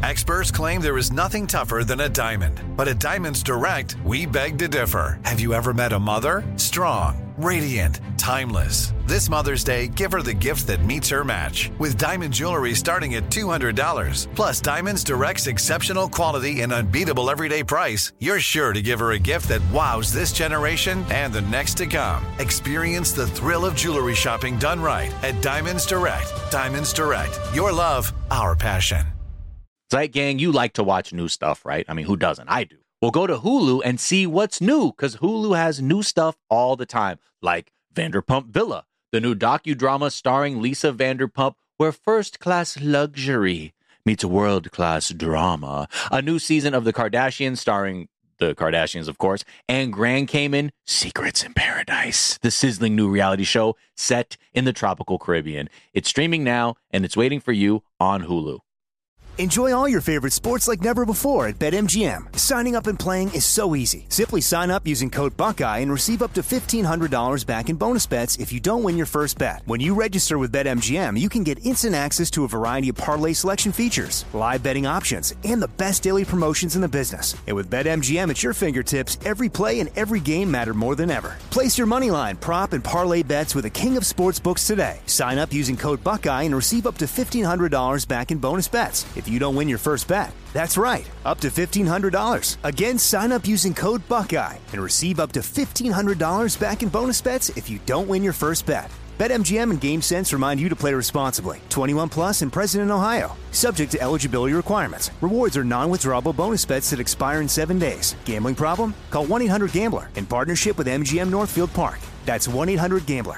Experts claim there is nothing tougher than a diamond. But at Diamonds Direct, we beg to differ. Have you ever met a mother? Strong, radiant, timeless. This Mother's Day, give her the gift that meets her match. With diamond jewelry starting at $200. Plus Diamonds Direct's exceptional quality and unbeatable everyday price, you're sure to give her a gift that wows this generation and the next to come. Experience the thrill of jewelry shopping done right at Diamonds Direct. Diamonds Direct. Your love, our passion. Zeit Gang, you like to watch new stuff, right? I mean, who doesn't? I do. Well, go to Hulu and see what's new, because Hulu has new stuff all the time, like Vanderpump Villa, the new docudrama starring Lisa Vanderpump, where first-class luxury meets world-class drama. A new season of The Kardashians starring the Kardashians, of course, and Grand Cayman, Secrets in Paradise, the sizzling new reality show set in the tropical Caribbean. It's streaming now, and it's waiting for you on Hulu. Enjoy all your favorite sports like never before at BetMGM. Signing up and playing is so easy. Simply sign up using code Buckeye and receive up to $1,500 back in bonus bets if you don't win your first bet. When you register with BetMGM, you can get instant access to a variety of parlay selection features, live betting options, and the best daily promotions in the business. And with BetMGM at your fingertips, every play and every game matter more than ever. Place your moneyline, prop, and parlay bets with the king of sportsbooks today. Sign up using code Buckeye and receive up to $1,500 back in bonus bets if you don't win your first bet. That's right, up to $1,500. Again, sign up using code Buckeye and receive up to $1,500 back in bonus bets if you don't win your first bet. BetMGM and GameSense remind you to play responsibly. 21 plus and present in Ohio. Subject to eligibility requirements. Rewards are non-withdrawable bonus bets that expire in 7 days. Gambling problem? Call 1-800-GAMBLER in partnership with MGM Northfield Park. That's 1-800-GAMBLER.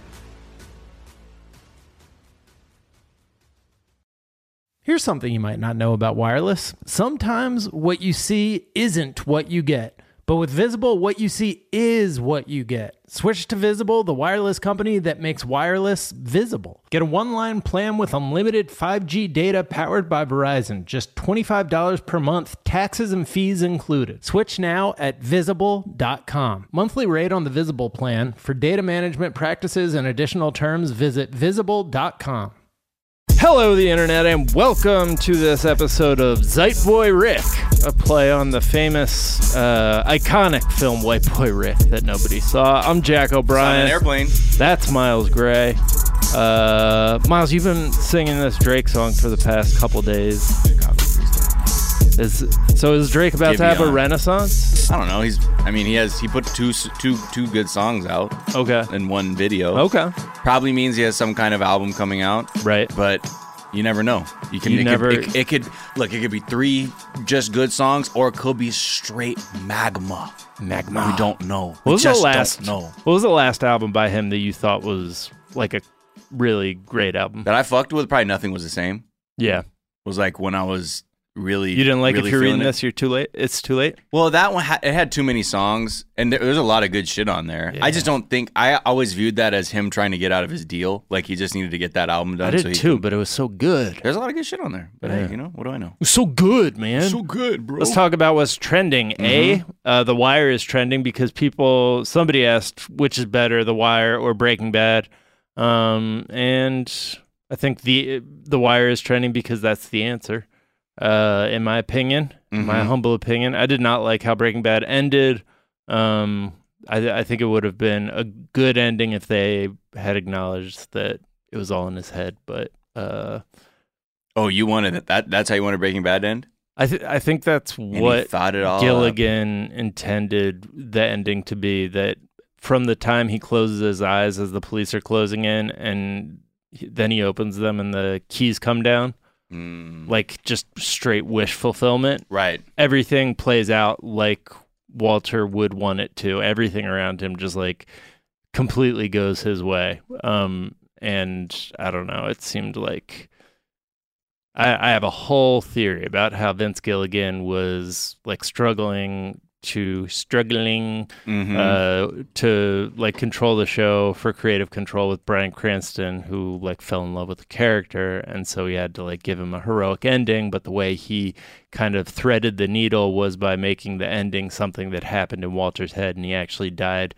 Here's something you might not know about wireless. Sometimes what you see isn't what you get. But with Visible, what you see is what you get. Switch to Visible, the wireless company that makes wireless visible. Get a one-line plan with unlimited 5G data powered by Verizon. Just $25 per month, taxes and fees included. Switch now at Visible.com. Monthly rate on the Visible plan. For data management practices and additional terms, visit Visible.com. Hello, the internet, and welcome to this episode of Zeit Boy Rick, a play on the famous, iconic film White Boy Rick that nobody saw. I'm Jack O'Brien. On an airplane. That's Miles Gray. Miles, you've been singing this Drake song for the past couple days. Is Drake about to have a renaissance? I don't know. He put two good songs out. Okay. In one video. Okay. Probably means he has some kind of album coming out. Right. But you never know. It could be three just good songs, or it could be straight magma. Magma. We don't know. What was the last album by him that you thought was like a really great album? That I fucked with? Probably Nothing Was the Same. Yeah. Was like when I was really. You didn't like really If You're Reading it. This, You're Too Late? It's Too Late? Well, that one, it had too many songs, and there's a lot of good shit on there. Yeah. I just don't think, I always viewed that as him trying to get out of his deal. Like, he just needed to get that album done. I did too, but it was so good. There's a lot of good shit on there. But hey, what do I know? It was so good, man. So good, bro. Let's talk about what's trending. The Wire is trending because somebody asked which is better, The Wire or Breaking Bad. And I think the Wire is trending because that's the answer. In my opinion, my humble opinion. I did not like how Breaking Bad ended. I think it would have been a good ending if they had acknowledged that it was all in his head. But you wanted that's how you wanted Breaking Bad to end? I think that's what Gilligan intended the ending to be. That from the time he closes his eyes as the police are closing in, and then he opens them and the keys come down. Like just straight wish fulfillment. Right. Everything plays out like Walter would want it to. Everything around him just like completely goes his way. And I don't know, it seemed like I have a whole theory about how Vince Gilligan was like struggling to like control the show for creative control with Bryan Cranston, who like fell in love with the character, and so he had to like give him a heroic ending, but the way he kind of threaded the needle was by making the ending something that happened in Walter's head, and he actually died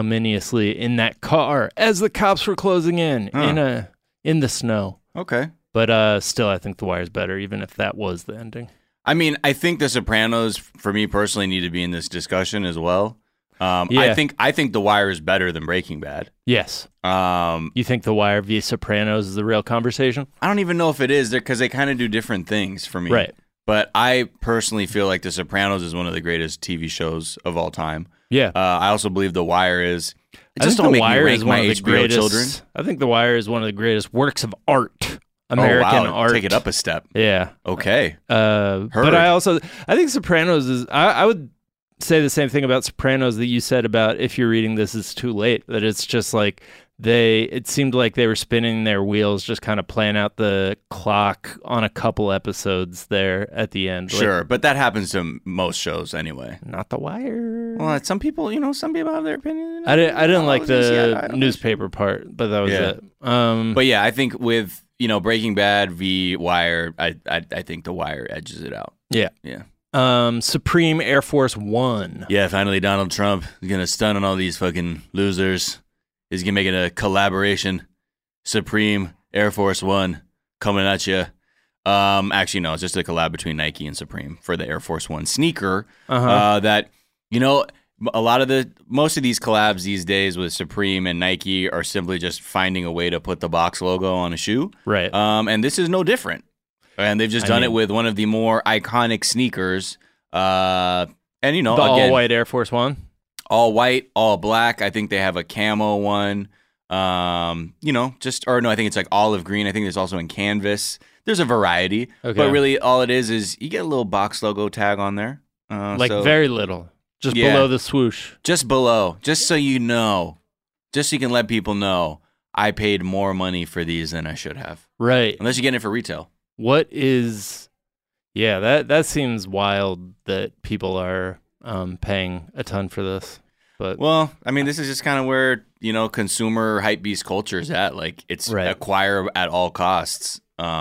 ignominiously in that car as the cops were closing in the snow. Okay. But still, I think The Wire's better, even if that was the ending. I mean, I think The Sopranos, for me personally, need to be in this discussion as well. I think The Wire is better than Breaking Bad. Yes. You think The Wire v. Sopranos is the real conversation? I don't even know if it is, because they kind of do different things for me. Right. But I personally feel like The Sopranos is one of the greatest TV shows of all time. Yeah. I also believe The Wire is. I think Don't The make Wire me rank is my one of the HBO greatest. children. I think The Wire is one of the greatest works of art. American art. Take it up a step. Yeah. Okay. But I think Sopranos is. I would say the same thing about Sopranos that you said about if you're reading this, it's too late. That it's just like it seemed like they were spinning their wheels, just kind of playing out the clock on a couple episodes there at the end. Sure, but that happens to most shows anyway. Not The Wire. Well, some people have their opinion. I didn't like the newspaper part, but that was it. But yeah, I think with Breaking Bad v. Wire, I think The Wire edges it out. Yeah. Supreme Air Force One. Yeah, finally Donald Trump is gonna stun on all these fucking losers. He's gonna make it a collaboration. Supreme Air Force One coming at you. Actually, no, it's just a collab between Nike and Supreme for the Air Force One sneaker. That most of these collabs these days with Supreme and Nike are simply just finding a way to put the box logo on a shoe. Right. And this is no different. And they've just done it with one of the more iconic sneakers. And the all-white Air Force One. All white, all black. I think they have a camo one. I think it's like olive green. I think there's also in canvas. There's a variety. Okay. But really all it is you get a little box logo tag on there. Very little. Just below the swoosh. Just below. Just so you know. Just so you can let people know I paid more money for these than I should have. Right. Unless you're getting it for retail. What is... Yeah, that seems wild that people are paying a ton for this. But well, I mean, this is just kind of where, consumer hypebeast culture is at. Like, it's acquire at all costs.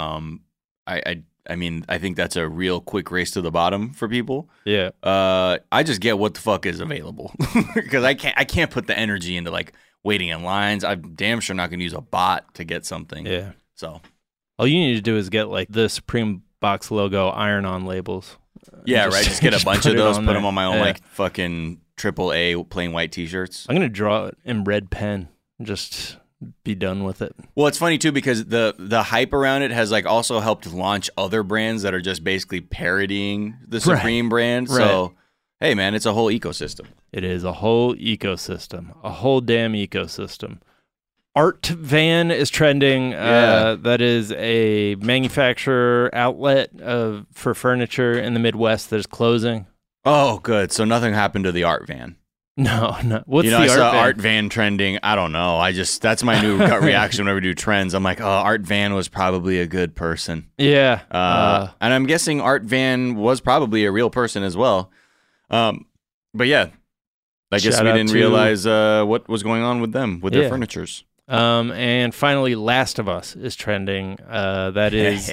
I mean, I think that's a real quick race to the bottom for people. Yeah. I just get what the fuck is available because I can't put the energy into like waiting in lines. I'm damn sure not going to use a bot to get something. Yeah. So all you need to do is get like the Supreme box logo iron-on labels. Yeah, right. Just get a bunch of those, put there. them on my own like fucking AAA plain white T-shirts. I'm gonna draw it in red pen. Just be done with it. Well, it's funny too because the hype around it has like also helped launch other brands that are just basically parodying the Supreme brand. So, hey man, it's a whole ecosystem. It is a whole ecosystem, a whole damn ecosystem. Art Van is trending. That is a manufacturer outlet for furniture in the Midwest that is closing. Oh, good. So nothing happened to the Art Van. No. What's the I saw Art Art Van trending. I don't know. That's my new gut reaction whenever we do trends. I'm like, oh, Art Van was probably a good person. Yeah. And I'm guessing Art Van was probably a real person as well. But yeah, I guess we didn't realize what was going on with them, with their furnitures. And finally, Last of Us is trending. That is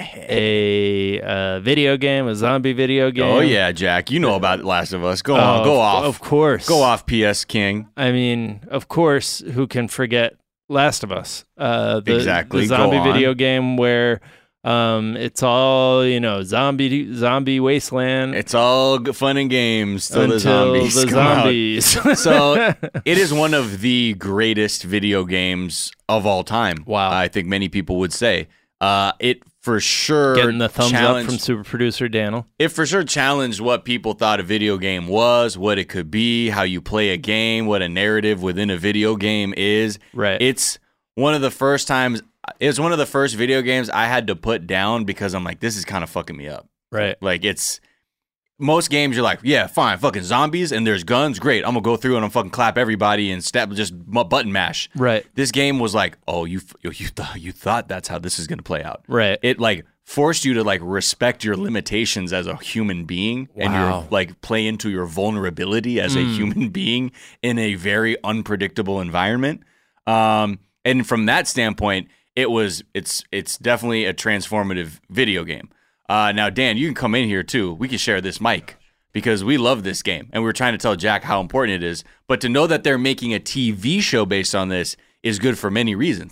a video game, a zombie video game. Oh yeah, Jack, you know about Last of Us. Go off. Of course. Go off, PS King. I mean, of course, who can forget Last of Us? Exactly. The zombie video game where it's all, zombie wasteland. It's all fun and games till the zombies come out. So it is one of the greatest video games of all time. Wow. I think many people would say. It for sure getting the thumbs up from super producer Daniel. It for sure challenged what people thought a video game was, what it could be, how you play a game, what a narrative within a video game is. Right. It's one of the first times. It was one of the first video games I had to put down because I'm like, this is kind of fucking me up. Right. Like, most games you're like, yeah, fine, fucking zombies and there's guns, great. I'm gonna go through and I'm fucking clap everybody and just button mash. Right. This game was like, oh, you thought that's how this is gonna play out. Right. It like forced you to like respect your limitations as a human being and your like play into your vulnerability as a human being in a very unpredictable environment. And from that standpoint, it's definitely a transformative video game. Now, Dan, you can come in here too. We can share this mic because we love this game. And we were trying to tell Jack how important it is. But to know that they're making a TV show based on this is good for many reasons.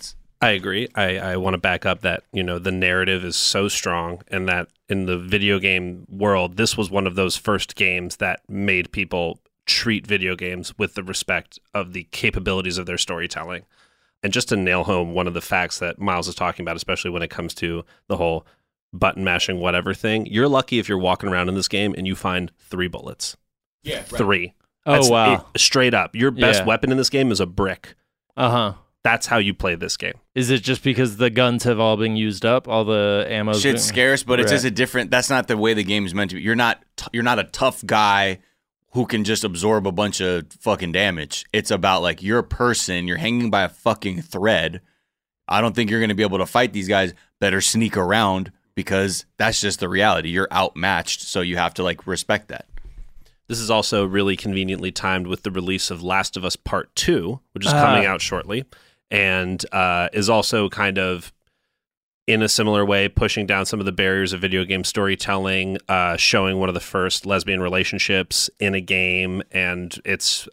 I agree. I want to back up that, the narrative is so strong, and that in the video game world, this was one of those first games that made people treat video games with the respect of the capabilities of their storytelling. And just to nail home one of the facts that Miles is talking about, especially when it comes to the whole button mashing whatever thing, you're lucky if you're walking around in this game and you find 3 bullets. Yeah, right. 3. Oh, wow. Straight up. Your best weapon in this game is a brick. Uh-huh. That's how you play this game. Is it just because the guns have all been used up, all the ammo? Shit's scarce, but it's just a different. That's not the way the game is meant to be. You're not a tough guy who can just absorb a bunch of fucking damage. It's about like you're a person. You're hanging by a fucking thread. I don't think you're going to be able to fight these guys. Better sneak around because that's just the reality. You're outmatched, so you have to like respect that. This is also really conveniently timed with the release of Last of Us Part 2, which is coming out shortly. And is also kind of, in a similar way, pushing down some of the barriers of video game storytelling, showing one of the first lesbian relationships in a game. And it's,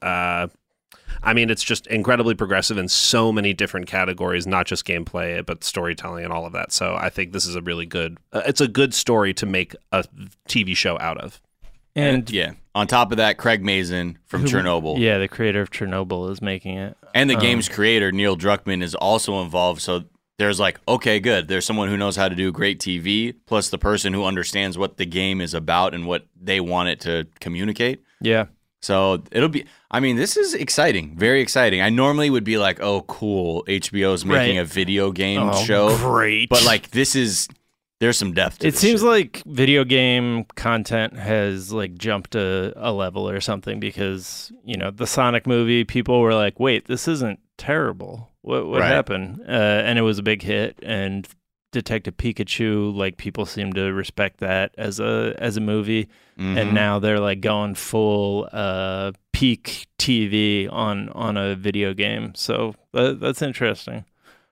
it's just incredibly progressive in so many different categories, not just gameplay, but storytelling and all of that. So I think this is a really good, it's a good story to make a TV show out of. And on top of that, Craig Mazin from Chernobyl. Yeah, the creator of Chernobyl is making it. And the game's creator, Neil Druckmann, is also involved. So there's like, okay, good. There's someone who knows how to do great TV, plus the person who understands what the game is about and what they want it to communicate. Yeah. So it'll be, this is exciting. Very exciting. I normally would be like, oh, cool, HBO's making a video game show. Great. But like, there's some depth to it. It seems like video game content has like jumped a level or something because, the Sonic movie, people were like, wait, this isn't terrible. What happened? And it was a big hit. And Detective Pikachu, like people seem to respect that as a movie. Mm-hmm. And now they're like going full peak TV on a video game. So that's interesting.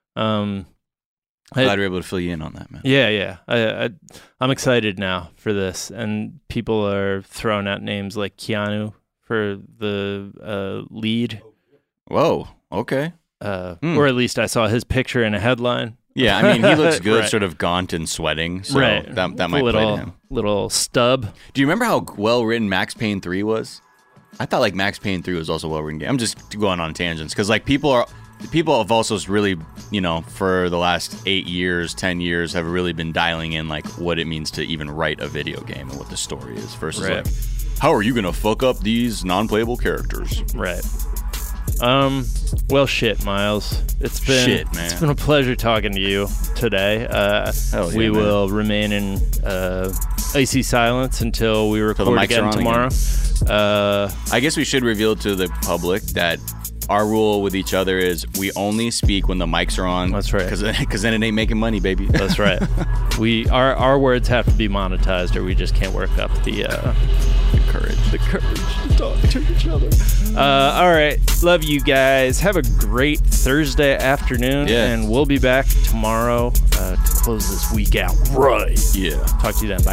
Glad we're able to fill you in on that, man. Yeah. I'm excited now for this, and people are throwing out names like Keanu for the lead. Whoa, okay. Or at least I saw his picture in a headline. Yeah, he looks good, sort of gaunt and sweating, so that might play to him. Little stub. Do you remember how well-written Max Payne 3 was? I thought like Max Payne 3 was also a well-written game. I'm just going on tangents, because like people have also really, for the last 8 years, 10 years, have really been dialing in like what it means to even write a video game and what the story is versus like, how are you going to fuck up these non-playable characters? Right. Well, shit, Miles. It's been a pleasure talking to you today. We will remain in icy silence until we record again tomorrow. I guess we should reveal to the public that our rule with each other is we only speak when the mics are on. That's right. Because then it ain't making money, baby. That's right. Our words have to be monetized, or we just can't work up the courage to talk to each other. All right. Love you guys. Have a great Thursday afternoon. Yeah. And we'll be back tomorrow to close this week out. Right. Yeah. Talk to you then. Bye.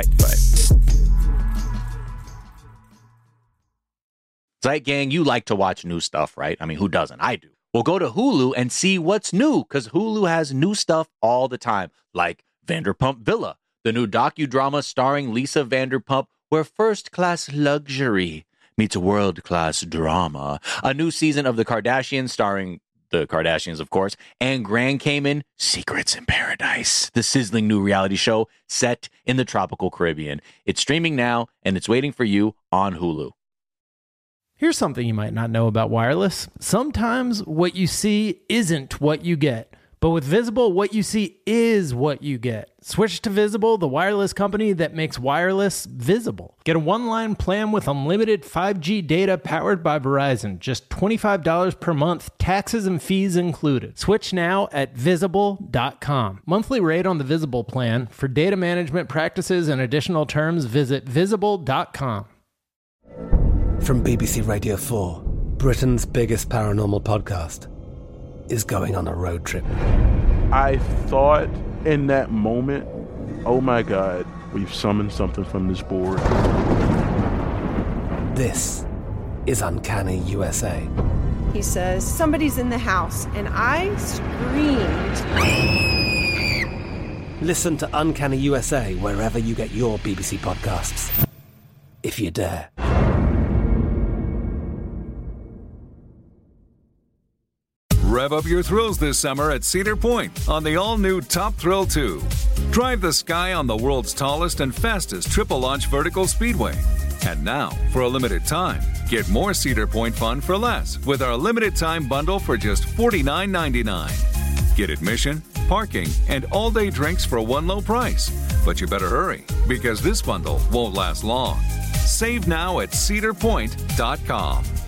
Zeit Gang, you like to watch new stuff, right? Who doesn't? I do. Well, go to Hulu and see what's new, because Hulu has new stuff all the time, like Vanderpump Villa, the new docudrama starring Lisa Vanderpump, where first-class luxury meets world-class drama. A new season of The Kardashians starring the Kardashians, of course, and Grand Cayman, Secrets in Paradise, the sizzling new reality show set in the tropical Caribbean. It's streaming now, and it's waiting for you on Hulu. Here's something you might not know about wireless. Sometimes what you see isn't what you get. But with Visible, what you see is what you get. Switch to Visible, the wireless company that makes wireless visible. Get a one-line plan with unlimited 5G data powered by Verizon. Just $25 per month, taxes and fees included. Switch now at Visible.com. Monthly rate on the Visible plan. For data management practices and additional terms, visit Visible.com. From BBC Radio 4, Britain's biggest paranormal podcast is going on a road trip. I thought in that moment, oh my God, we've summoned something from this board. This is Uncanny USA. He says, somebody's in the house, and I screamed. Listen to Uncanny USA wherever you get your BBC podcasts, if you dare. Rev up your thrills this summer at Cedar Point on the all-new Top Thrill 2. Drive the sky on the world's tallest and fastest triple-launch vertical speedway. And now, for a limited time, get more Cedar Point fun for less with our limited-time bundle for just $49.99. Get admission, parking, and all-day drinks for one low price. But you better hurry, because this bundle won't last long. Save now at cedarpoint.com.